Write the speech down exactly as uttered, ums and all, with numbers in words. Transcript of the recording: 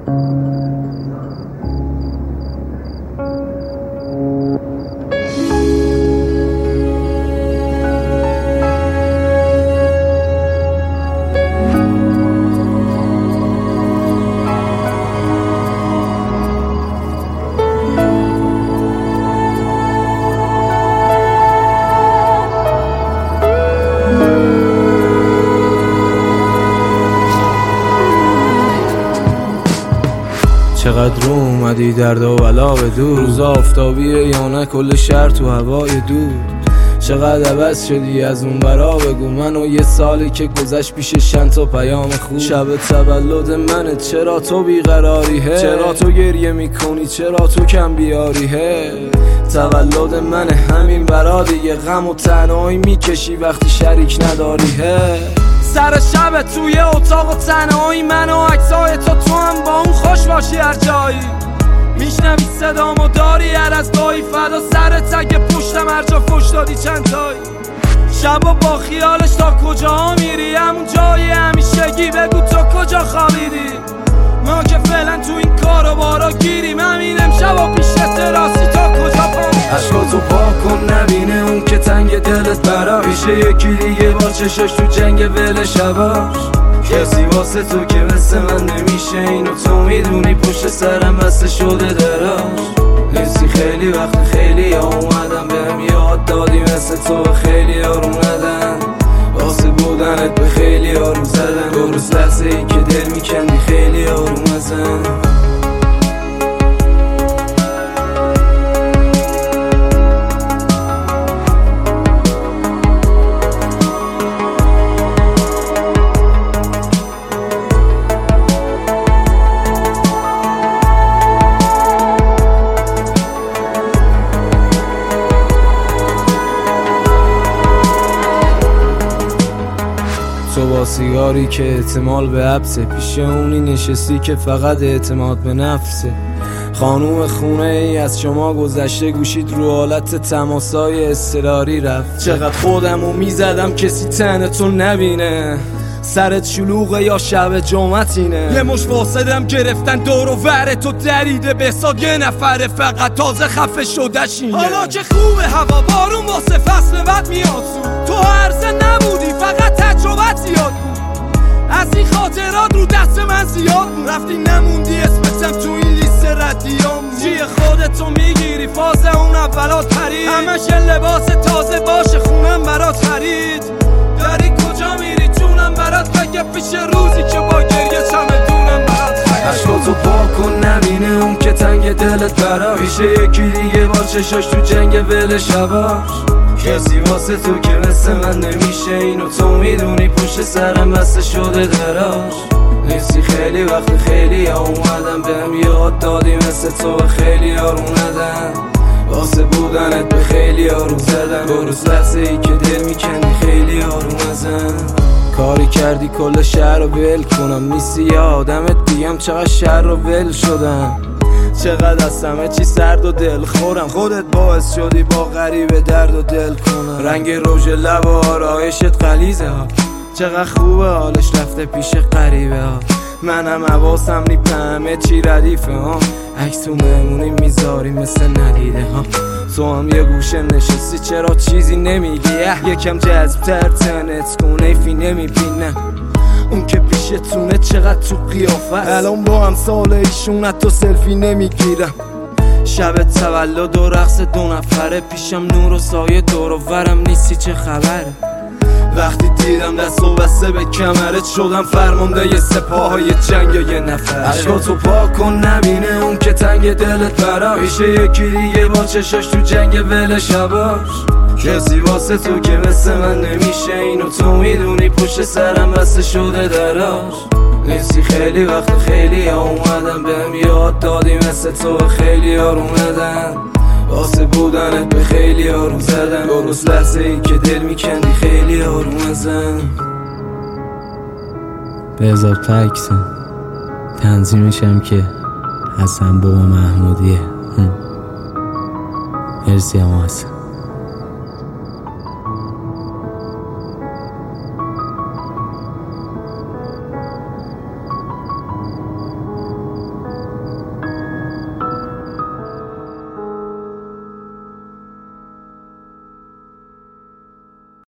چقدر رو اومدی درد و بلا به دور، روز آفتابیه یا نه کل شهر تو هوای دور. چقدر عوض شدی از اون برا بگو، من و یه سالی که گذشت پیش چند تا پیام خوب. شب تولد منه چرا تو بیقراری هه، چرا تو گریه میکنی چرا تو کم بیاری هه. تولد منه همین برا دیگه، غم و تنهایی میکشی وقتی شریک نداری هه. سر شب توی اتاق و تنهایی من و عکسای تو تو هم با اون خوش باشی هر جایی. میشنوی صدامو داری هر از گاهی فدا سرت اگه پشتم هر جا فش دادی چند تایی. شبا با خیالش تا کجا میری، همون جای همیشگی بگو تو کجا خوابیدی. ما که فعلا تو این کارو بارا گیریم، همین امشبا پیش تراسی تا کجا پامیدی. عشقاتو پاک کن نبینه اون که تنگ دلت برا، پیش یکی دیگه با چشاش تو جنگ ول شباش. کسی واسه تو که مثل من نمیشه، اینو تو میدونی پشت سرم بسته شده دراش. حسی خیلی وقت خیلی ها اومدم بهم یاد دادی مثل تو خیلی ها رو ندن، واسه بودنت به خیلی ها رو زدن. دو روز لحظه ای که دل میکندی خیلی ها رو مزن. تو با سیگاری که احتمال به حبسه، پیش اونی نشستی که فقط اعتماد به نفسه. خانوم خونه ای از شما گذشته، گوشید رو حالت تماسای اضطراری رفت. چقدر خودمو میزدم کسی تن تو نبینه، سرت شلوغه یا شب جمعتینه. یه مش واسدم گرفتن دور و ور تو دریده، به حساب یه نفره فقط تازه خفه شدهشینه. حالا که خوبه هوا بارون واسه فصل بعد میاد، تو عرضه نبودی فقط تجربت زیاد بود. از این خاطرات رو دست من زیاد بود، رفتی نموندی اسمتم تو این لیست ردیام. جی خودتو میگیری فاز اون اولات پرید، همش لباس تازه باشه خونم برات خرید. داری کجا میری جونم برات بگه، پیش روزی که با گریه چمدونم برات خرید. عشقاتو پاک کن نبینه اون که تنگ دلت برا، پیش یکی دیگه با چشاش تو جنگ ول شباش. کسی واسه تو که مثل من نمیشه، اینو تو میدونی پشت سرم بسته شده دراش. حسی خیلی وقت خیلی ها اومدم بهم یاد دادی مثل تو خیلی ها رو ندن، واسه بودنت به خیلی ها رو زدن. دو روز لحظه ای که دل میکندی خیلی ها رو مزن. کاری کردی کل شهر رو ول کنم، نیستی یه آدمت دیگم چقدر شهر رو ول شدم. چقدر از همه چی سرد و دل خورم، خودت باعث شدی با غریبه درد و دل کنم. رنگ رژ لب و آرایشت غلیظه ها، چقدر خوبه حالش رفته پیش غریبه ها. منم حواسم نی همه چی ردیفه ها، عکس تو مهمونی میذاری مثل ندیده ها. تو هم یه گوشه نشستی چرا چیزی نمیگی، یکم جذب‌تر تنت کن ایفی نمیبینم. اون که پیشتونه چقدر تو قیافه، الان با هم سال ایشون حتی سلفی نمیگیرم. شب تولد و رقص دو نفره، پیشم نور و سایه دور و ورم نیستی چه خبره. وقتی دیدم دست و بسته به کمرت، شدم فرمانده ی سپاهای جنگ یه نفر. عشقاتو پاک کن نبینه اون که تنگ دلت برا، پیش یکی دیگه با چشاش تو جنگ ول شباش. کسی واسه تو که مثل من نمیشه، اینو تو میدونی پشت سرم بسته شده دراش. نیستی خیلی وقت خیلی ها اومدم بهم یاد دادی مثل تو خیلی ها رو ندن، واسه بودنت به خیلی ها رو زدن. درست لحظه ای که دل میکندی خیلی ها رو مزن. بهزاد پکسن تنظیمشم که حسن بابا محمودیه. مرسی هم حسن.